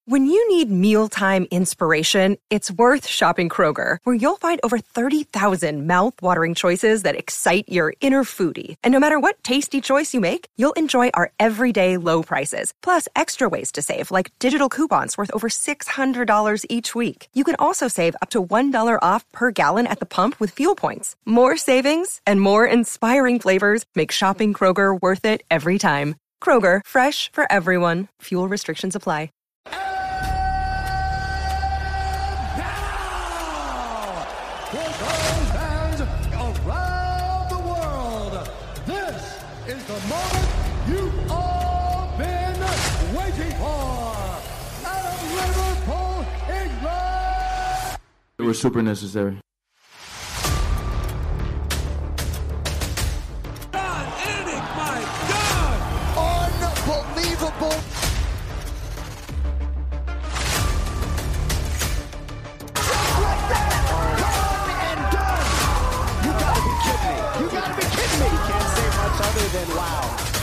When you need mealtime inspiration, it's worth shopping Kroger, where you'll find over 30,000 mouth-watering choices that excite your inner foodie. And no matter what tasty choice you make, you'll enjoy our everyday low prices, plus extra ways to save, like digital coupons worth over $600 each week. You can also save up to $1 off per gallon at the pump with fuel points. More savings and more inspiring flavors make shopping Kroger worth it every time. Kroger, fresh for everyone. Fuel restrictions apply. The moment you've all been waiting for. Out of Liverpool, England. It was super necessary. God, Eric, my God! Unbelievable. Just like that! Gone and done! You gotta be kidding me! You gotta be kidding me! You can't say much other than wow.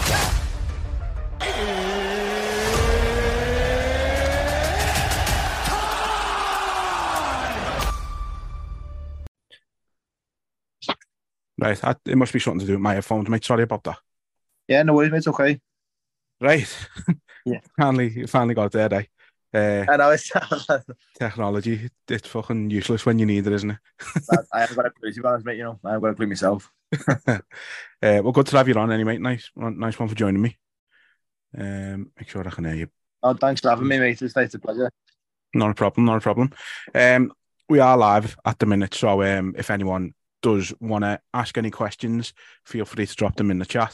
Right, it must be something to do with my headphones, mate. Sorry about that. Yeah, no worries, mate. It's okay. Right. Yeah. finally got there, eh? I know it's technology. It's fucking useless when you need it, isn't it? I haven't got a clue, to be honest, mate. You know, I haven't got a clue myself. Well, good to have you on, anyway, mate. Nice one for joining me. Make sure I can hear you. Oh, thanks for having me, mate. It's a pleasure. Not a problem. We are live at the minute, so if anyone does want to ask any questions, feel free to drop them in the chat.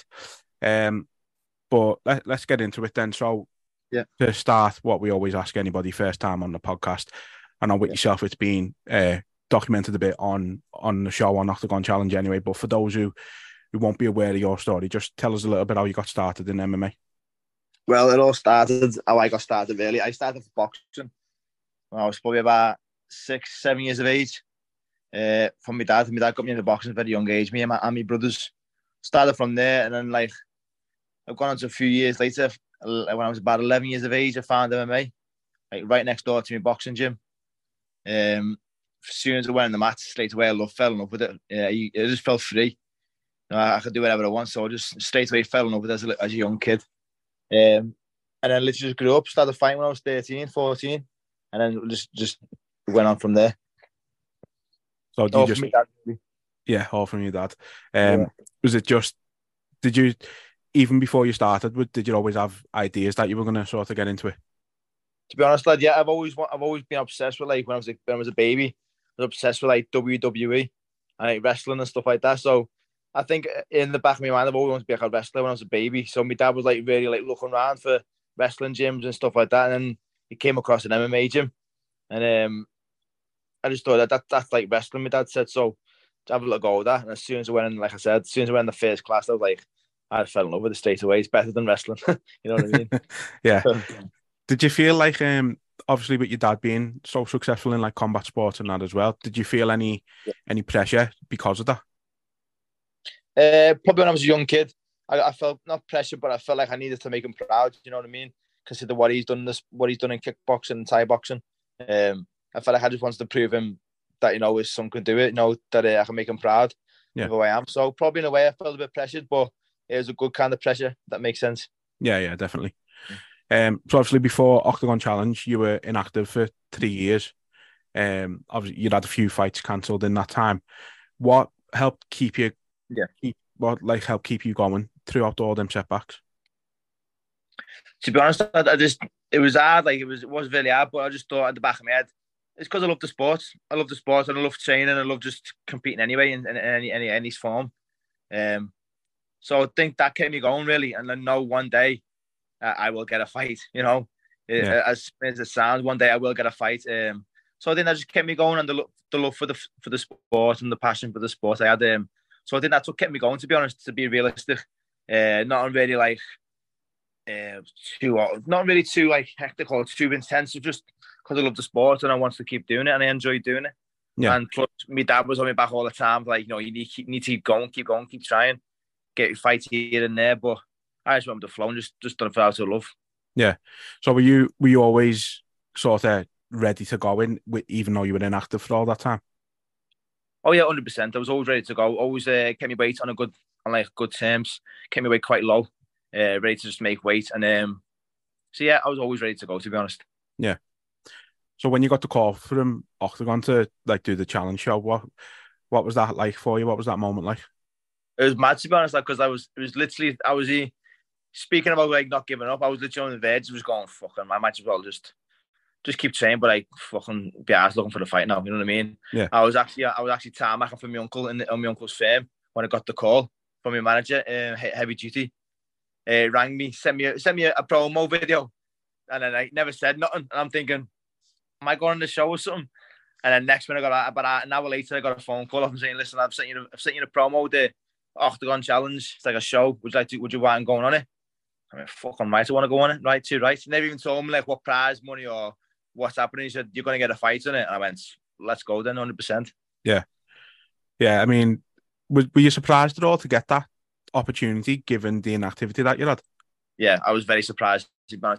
But let's get into it then. So, yeah, to start, what we always ask anybody first time on the podcast, I know with yourself it's been documented a bit on the show on Octagon Challenge anyway, but for those who won't be aware of your story, just tell us a little bit how you got started in MMA. Well, it all started how I got started, really. I started for boxing when I was probably about 6-7 years of age. From my dad. My dad got me into boxing at a very young age. Me and my brothers started from there, and then I've gone on to a few years later. When I was about 11 years of age, I found MMA, right next door to my boxing gym. As soon as I went in the mat, straight away I fell in love with it. It just felt free. I could do whatever I want, so I just straight away fell in love with it as a young kid. And then literally just grew up, started fighting when I was 13, 14, and then just went on from there. So all from your dad. Was it just, did you, even before you started, did you always have ideas that you were going to sort of get into it? To be honest, lad, yeah, I've always been obsessed with, when I was a baby, I was obsessed with WWE and wrestling and stuff like that. So I think in the back of my mind, I've always wanted to be a wrestler when I was a baby. So my dad was really looking around for wrestling gyms and stuff like that, and then he came across an MMA gym, and I just thought that's like wrestling. My dad said so. To have a little go with that, and as soon as I went in, like I said, as soon as I went in the first class, I fell in love with it straight away. It's better than wrestling. You know what I mean? Yeah. Did you feel like, obviously with your dad being so successful in combat sports and that as well, did you feel any pressure because of that? Probably when I was a young kid, I felt not pressure, but I felt like I needed to make him proud. You know what I mean? Consider what he's done in kickboxing and Thai boxing. I felt like I just wanted to prove him that, his son could do it, that I can make him proud of who I am. So probably in a way I felt a bit pressured, but it was a good kind of pressure. That makes sense. Yeah, definitely. So obviously before Octagon Challenge, you were inactive for 3 years. Obviously you'd had a few fights cancelled in that time. What helped keep you? Helped keep you going throughout all them setbacks? To be honest, it was hard. It was really hard, but I just thought at the back of my head, it's because I love the sport. I love the sport, and I love training. I love just competing anyway in any form. So I think that kept me going really, and I know one day I will get a fight. As it sounds, one day I will get a fight. So I think that just kept me going, and the love for the sport and the passion for the sport I had. So I think that's what kept me going. To be honest, to be realistic, not really too hectic or too intense. Just because I love the sport and I want to keep doing it, and I enjoy doing it. Yeah. And plus, my dad was on my back all the time. You need to keep going, keep trying, get your fights here and there. But I just went with the flow and just done it for out of love. Yeah. So were you always sort of ready to go in, even though you were inactive for all that time? Oh yeah, 100%. I was always ready to go. Always kept my weight on good terms. Kept my weight quite low, ready to just make weight. And so yeah, I was always ready to go. To be honest. Yeah. So when you got the call from Octagon to like do the challenge show, what was that like for you? What was that moment like? It was mad, to be honest, because I was speaking about like not giving up. I was literally on the verge. I was going, fucking, I might as well just keep training, but like fucking be ass looking for the fight now. You know what I mean? Yeah. I was actually tarmacking for my uncle on my uncle's firm when I got the call from my manager, Heavy Duty. Rang me, sent me a promo video, and then I never said nothing. And I'm thinking, am I going on the show or something? And then next minute, about an hour later, I got a phone call off and saying, "Listen, I've sent you a promo, the Octagon Challenge. It's like a show. Would you want going on it?" I mean, fucking right, I want to go on it. Right, too right. Never even told me like what prize money or what's happening. He said, "You're going to get a fight on it." And I went, "Let's go then, 100%." Yeah. Yeah, I mean, were you surprised at all to get that opportunity given the inactivity that you had? Yeah, I was very surprised.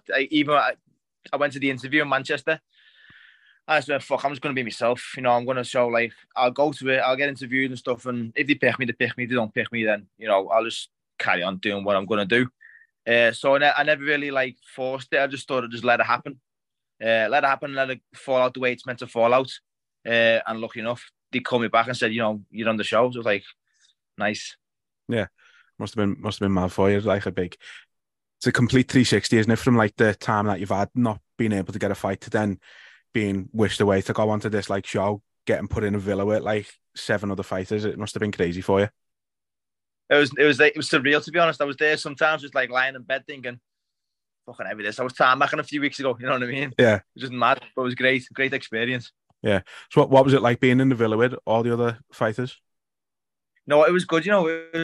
I went to the interview in Manchester. I said, fuck, I'm just going to be myself. You know, I'm going to show, like, I'll go to it, I'll get interviewed and stuff. And if they pick me, they pick me. If they don't pick me, then, you know, I'll just carry on doing what I'm going to do. So I never really, like, forced it. I just thought I'd just let it happen. Let it fall out the way it's meant to fall out. And lucky enough, they called me back and said, you know, you're on the show. So I was like, nice. Yeah. Must have been mad for you. Like it's a complete 360, isn't it? From like the time that you've had not being able to get a fight to then being wished away to go onto this like show, getting put in a villa with like 7 other fighters. It must have been crazy for you. It was surreal, to be honest. I was there sometimes just like lying in bed thinking, fucking heavy this. I was tarmacking a few weeks ago, you know what I mean? Yeah. It was just mad, but it was great experience. Yeah. So what was it like being in the villa with all the other fighters? No, it was good, you know.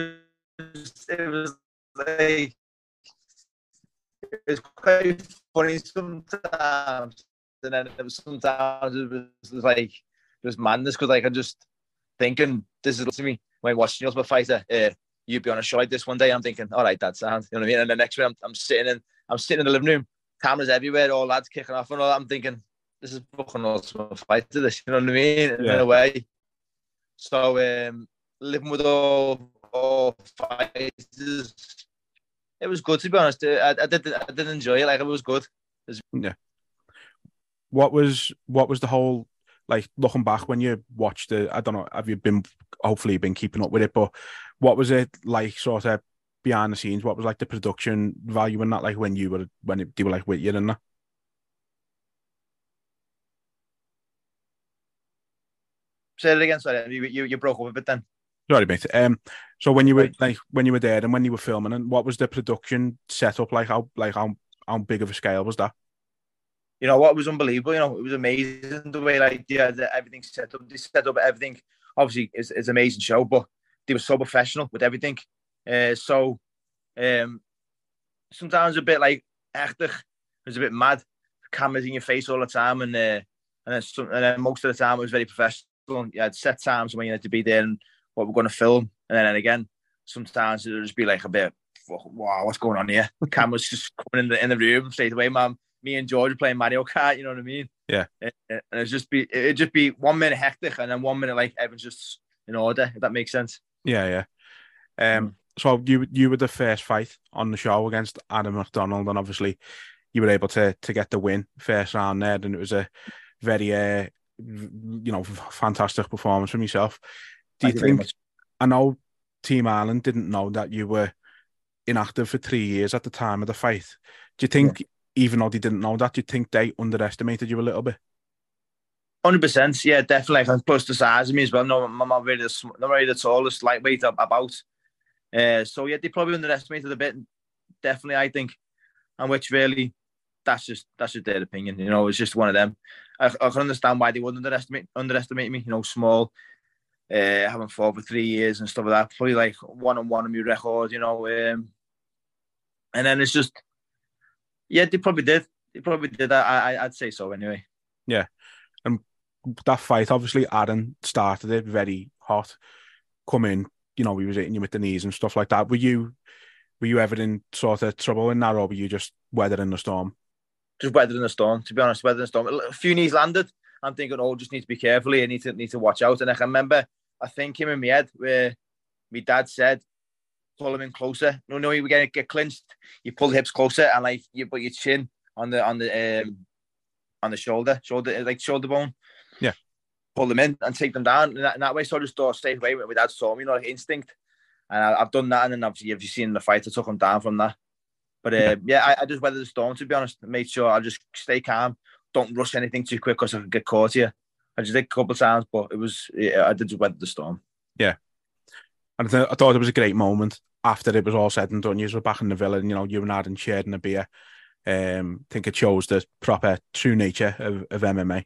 It was like, it's quite funny sometimes, and then sometimes it was like it was madness because like I'm just thinking this is to me when watching the Ultimate Fighter. You'd be on a show like this one day. I'm thinking, all right, that sounds, you know what I mean. And the next week, I'm sitting in the living room, cameras everywhere, all lads kicking off and all that. I'm thinking, this is fucking Ultimate Fighter. This, you know what I mean? In a way. So living with all fighters. It was good, to be honest. I did enjoy it. Like, it was good. Yeah. What was the whole, like, looking back when you watched it? I don't know. Hopefully you've been keeping up with it, but what was it like, sort of behind the scenes? What was like the production value in that? Like when they were like with you and that? Say it again. Sorry, you broke up a bit then. Sorry, mate. So when you were there and when you were filming, and what was the production setup like? How big of a scale was that? You know what, was unbelievable. You know, it was amazing the way everything set up. They set up everything. Obviously, it's an amazing show, but they were so professional with everything. So sometimes a bit like hectic. It was a bit mad. Cameras in your face all the time, and then most of the time it was very professional. You had set times when you had to be there and what we're going to film, and then again, sometimes it'll just be like a bit, wow, what's going on here? The camera's just coming in the room straight away, man. Me and George are playing Mario Kart, you know what I mean? Yeah. And it'd just be 1 minute hectic, and then 1 minute like everyone's just in order. If that makes sense. Yeah. So you were the first fight on the show against Adam McDonald, and obviously you were able to get the win first round there, and it was a very fantastic performance from yourself. Do you think? I know Team Ireland didn't know that you were inactive for 3 years at the time of the fight. Do you think, even though they didn't know that, do you think they underestimated you a little bit? 100%, yeah, definitely. And plus the size of me as well. No, I'm not really the tallest, lightweight about. So yeah, they probably underestimated a bit. Definitely, I think, and which really, that's just their opinion. You know, it's just one of them. I can understand why they would underestimate me. You know, small, haven't fought for 3 years and stuff like that. Probably like 1-on-1 on my record. You know, and then it's just, yeah, they probably did. I'd say so anyway. Yeah, and that fight, obviously, Aaron started it very hot. Come in, he was hitting you with the knees and stuff like that. Were you ever in sort of trouble in that, or were you just weathering the storm? just weathering the storm. To be honest, weathering the storm. A few knees landed. I'm thinking, oh, just need to be careful here. Need to watch out. And I can remember a thinking in my head where my dad said, pull him in closer. No, you get clinched. You pull the hips closer and like you put your chin on the shoulder bone. Yeah. Pull them in and take them down. And that way, so I just thought, stay away. My dad saw me, like instinct. And I've done that. And then obviously, if you've seen the fight, I took him down from that. But I just weathered the storm, to be honest. Made sure I just stay calm. Don't rush anything too quick because I could get caught here. I just did a couple of times, but I did just weather the storm. Yeah. And I thought it was a great moment after it was all said and done. You were back in the villa and, you and Aaron sharing a beer. I think it shows the proper true nature of MMA.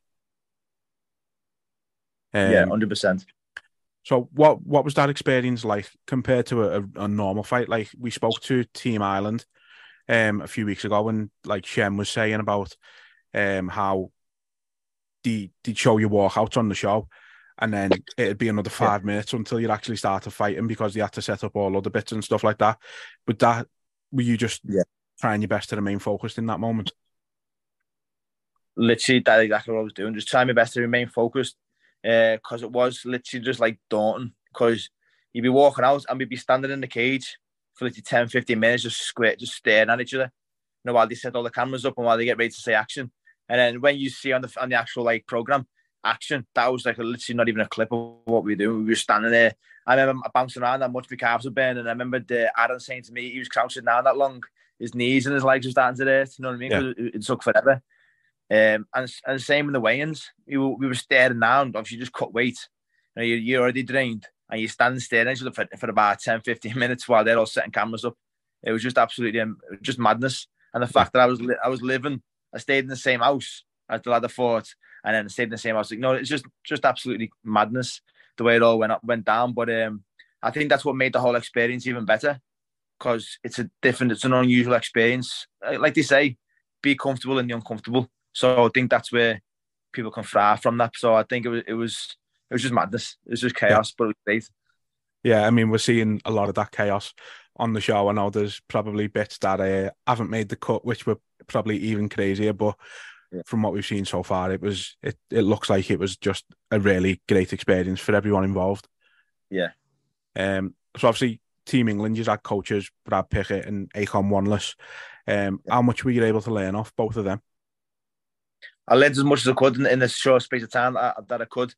100%. So what was that experience like compared to a normal fight? Like, we spoke to Team Ireland a few weeks ago, and like Shem was saying about how they'd show you walkouts on the show, and then it'd be another 5 minutes until you'd actually start fighting because they had to set up all other bits and stuff like that. But were you just trying your best to remain focused in that moment? Literally, that's exactly what I was doing. Just trying my best to remain focused, because it was literally just like daunting. Because you'd be walking out and we'd be standing in the cage for literally 10, 15 minutes, just staring at each other. While they set all the cameras up and while they get ready to say action. And then when you see on the actual like program action, that was like literally not even a clip of what we were doing. We were standing there. I remember bouncing around that much, my calves were burning. And I remember Aaron saying to me, he was crouching down that long, his knees and his legs were starting to hurt. You know what I mean? Because it took forever. And same in the weigh-ins. We were staring down. Obviously, you just cut weight. You're already drained. And you're standing staring at each other for about 10, 15 minutes while they're all setting cameras up. It was just absolutely just madness. And the fact that I was living, I stayed in the same house as the lad I fought, and then I stayed in the same house. Like, no, it's just absolutely madness the way it all went down. But I think that's what made the whole experience even better, because it's an unusual experience. Like they say, be comfortable in the uncomfortable. So I think that's where people can thrive from that. So I think it was just madness. It was just chaos, but it was great. Yeah, I mean, we're seeing a lot of that chaos on the show. I know there's probably bits that haven't made the cut, which were probably even crazier. But from what we've seen so far, it looks like it was just a really great experience for everyone involved. Yeah. So obviously, Team England, you had coaches Brad Pickett and Akon Wanless. How much were you able to learn off both of them? I learned as much as I could in the short space of time that I could.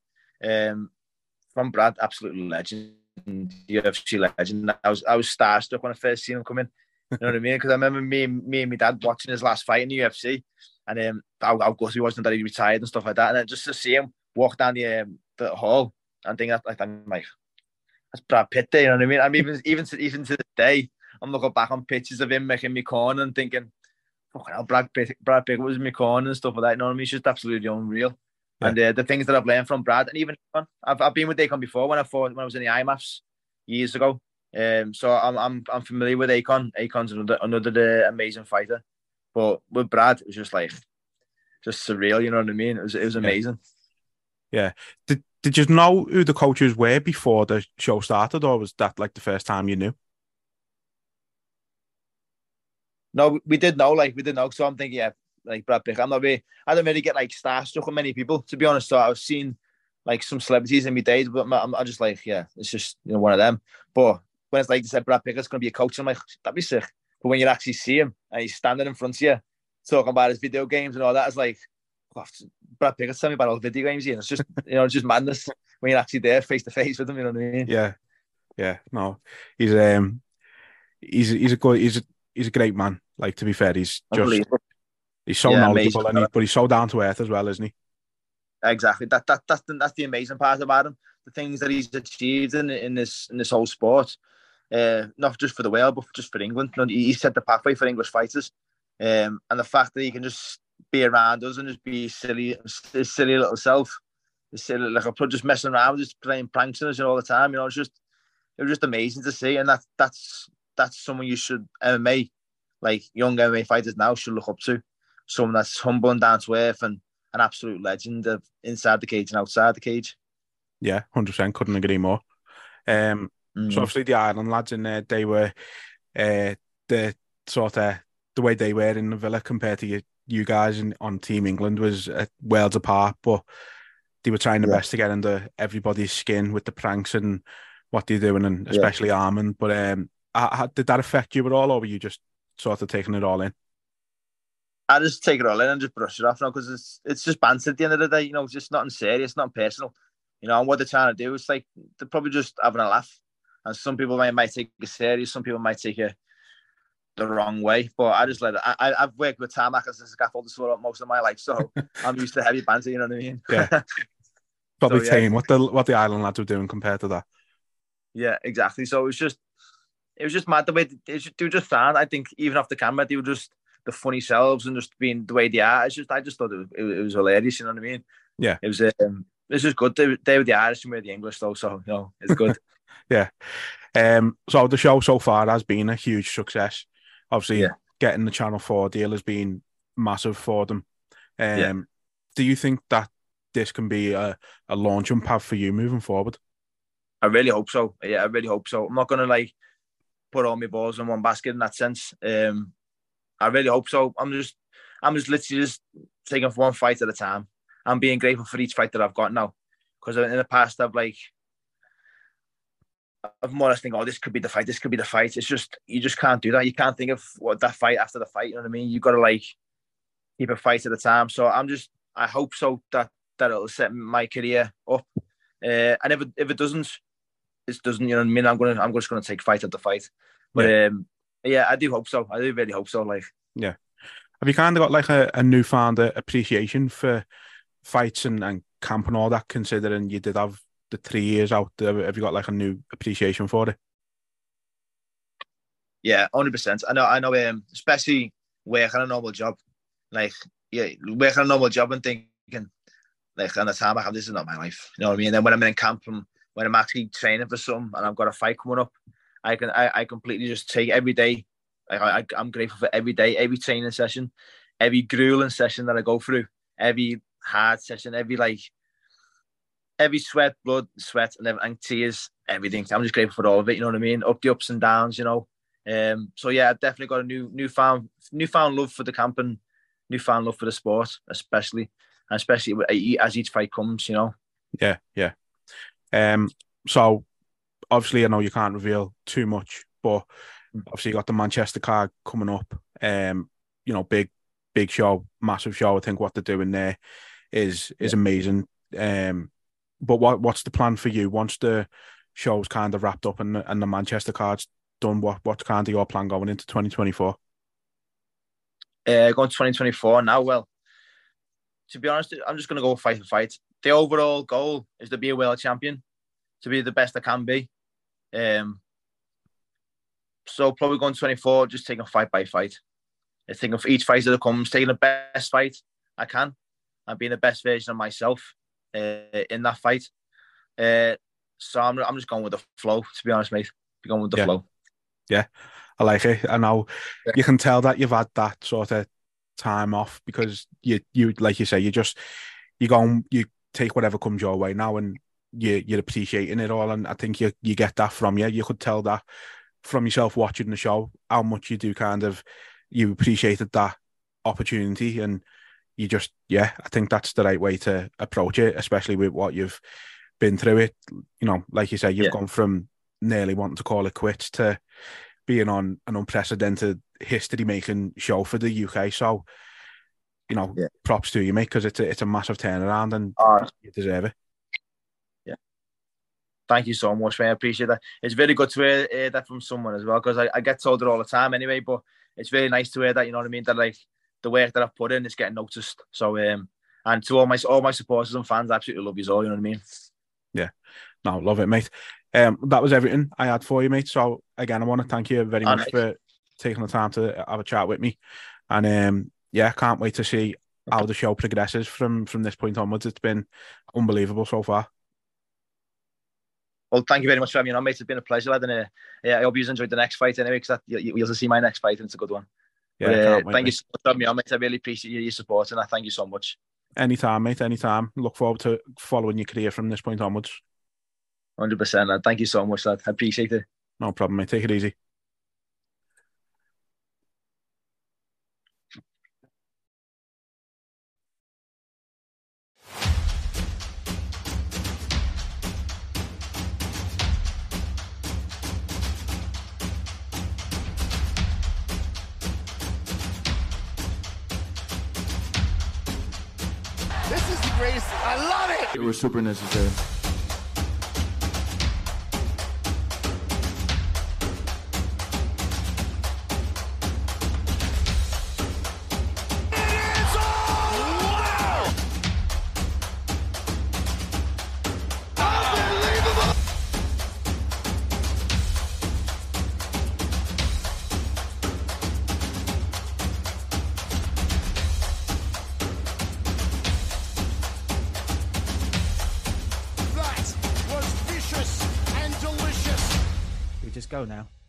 From Brad, absolutely legend. UFC legend. I was starstruck when I first seen him come in. You know what I mean? Because I remember me and my dad watching his last fight in the UFC, and how good he was and that he retired and stuff like that. And then just to see him walk down the hall and think that, I'm like, that's Brad Pitt there. You know what I mean? I'm even to this day, I'm looking back on pictures of him making me corner and thinking, fucking hell, Brad Pitt was in my corner and stuff like that. You know what I mean? It's just absolutely unreal. Yeah. And the things that I've learned from Brad, and even I've been with Akon before when I was in the IMAFs years ago. So I'm familiar with Akon. Akon's another amazing fighter. But with Brad, it was just surreal. You know what I mean? It was amazing. Yeah. Did you know who the coaches were before the show started, or was that like the first time you knew? No, we did know. So I'm thinking, like Brad Pitt. I don't really get like starstruck with many people, to be honest. So I've seen like some celebrities in my days, but I'm just like, it's just one of them. But when it's like they said Brad Pickett's going to be a coach, I'm like, that'd be sick. But when you actually see him and he's standing in front of you talking about his video games and all that, it's like, Brad Pickett's telling me about all the video games, and it's just it's just madness when you're actually there face to face with him. You know what I mean? Yeah. No, he's a great man. Like, to be fair, he's so knowledgeable, but he's so down to earth as well, isn't he? Exactly. That's the amazing part about him. The things that he's achieved in this whole sport, not just for the world, but just for England. He set the pathway for English fighters, and the fact that he can just be around us and just be his silly little self, like I'm just messing around, just playing pranks on us all the time. It was just amazing to see, and that's someone you should young MMA fighters now should look up to. Someone that's humble and down to earth and an absolute legend of inside the cage and outside the cage. Yeah, 100%. Couldn't agree more. So obviously the Ireland lads in there, they were the way they were in the villa compared to you guys on Team England was worlds apart, but they were trying their best to get under everybody's skin with the pranks and what they're doing, and especially Armin. But did that affect you at all, or were you just sort of taking it all in? I just take it all in and just brush it off now, because it's just banter at the end of the day, you know, just nothing serious, nothing personal. You know, and what they're trying to do is like, they're probably just having a laugh. And some people might take it serious, some people might take it the wrong way. But I just let it. I've worked with tarmac as a scaffolder sort most of my life, so I'm used to heavy banter, you know what I mean? Yeah. Probably tame what the Island lads were doing compared to that. Yeah, exactly. So it was just mad the way they were just fine. I think even off the camera, they were just the funny selves and just being the way they are. I just thought it was hilarious. You know what I mean? Yeah. It was just good. They were the Irish and we're the English, though. So you know, it's good. Yeah. So the show so far has been a huge success. Obviously, getting the Channel 4 deal has been massive for them. Do you think that this can be a launching pad for you moving forward? I really hope so. Yeah, I really hope so. I'm not gonna like put all my balls in one basket in that sense. I really hope so. I'm just literally just taking one fight at a time. I'm being grateful for each fight that I've got now, because in the past I've more or less think, oh, this could be the fight. This could be the fight. It's just, you just can't do that. You can't think of what that fight after the fight. You know what I mean? You've got to like keep a fight at a time. So I hope so that it'll set my career up. And if it doesn't, it doesn't. You know what I mean? I'm just gonna take fight at the fight. But yeah, I do hope so. I do really hope so. Like, yeah. Have you kind of got like a newfound appreciation for fights and camp and all that, considering you did have the 3 years out? Have you got like a new appreciation for it? Yeah, 100%. I know. Especially working a normal job, like working a normal job and thinking, like, on the time I have, this is not my life. You know what I mean? And then when I'm in camp and when I'm actually training for something and I've got a fight coming up, I completely just take every day. I'm grateful for every day, every training session, every grueling session that I go through, every hard session, every sweat, blood, sweat, and tears, everything. I'm just grateful for all of it. You know what I mean? Up the ups and downs, you know. So yeah, I've definitely got a newfound love for the camp and newfound love for the sport, especially as each fight comes, you know. Yeah. So obviously I know you can't reveal too much, but obviously you got the Manchester card coming up. You know, big show, massive show. I think what they're doing there is amazing. But what's the plan for you once the show's kind of wrapped up and the Manchester card's done? What's kind of your plan going into 2024? Going to 2024 now. Well, to be honest, I'm just going to go fight for fight. The overall goal is to be a world champion, to be the best I can be. So probably going to 24, just taking fight by fight. I think of each fight that comes, taking the best fight I can and being the best version of myself in that fight. So I'm just going with the flow, to be honest, mate. Going with the flow. Yeah, I like it. I know you can tell that you've had that sort of time off, because you like you say, you take whatever comes your way now, and you're appreciating it all. And I think you get that from you. You could tell that from yourself watching the show, how much you do you appreciated that opportunity, and you just, I think that's the right way to approach it, especially with what you've been through it. You know, like you say, you've gone from nearly wanting to call it quits to being on an unprecedented history-making show for the UK. So, you know, props to you, mate, because it's a massive turnaround and you deserve it. Yeah. Thank you so much, man. I appreciate that. It's very good to hear that from someone as well, because I get told it all the time anyway, but it's really nice to hear that, you know what I mean, that like the work that I've put in is getting noticed. So, and to all my supporters and fans, I absolutely love you all, you know what I mean? Yeah. No, love it, mate. That was everything I had for you, mate. So again, I want to thank you very much for taking the time to have a chat with me. And can't wait to see how the show progresses from this point onwards. It's been unbelievable so far. Well, thank you very much for having me on, mate. It's been a pleasure, lad. And I hope you enjoyed the next fight anyway, because you'll see my next fight and it's a good one. Yeah, thank you so much for having me on, mate. I really appreciate your support, and I thank you so much. Anytime, mate, anytime. Look forward to following your career from this point onwards. 100%, lad. Thank you so much, lad. I appreciate it. No problem, mate. Take it easy. Reese. I love it. It was super necessary. That was vicious and delicious. We just go now.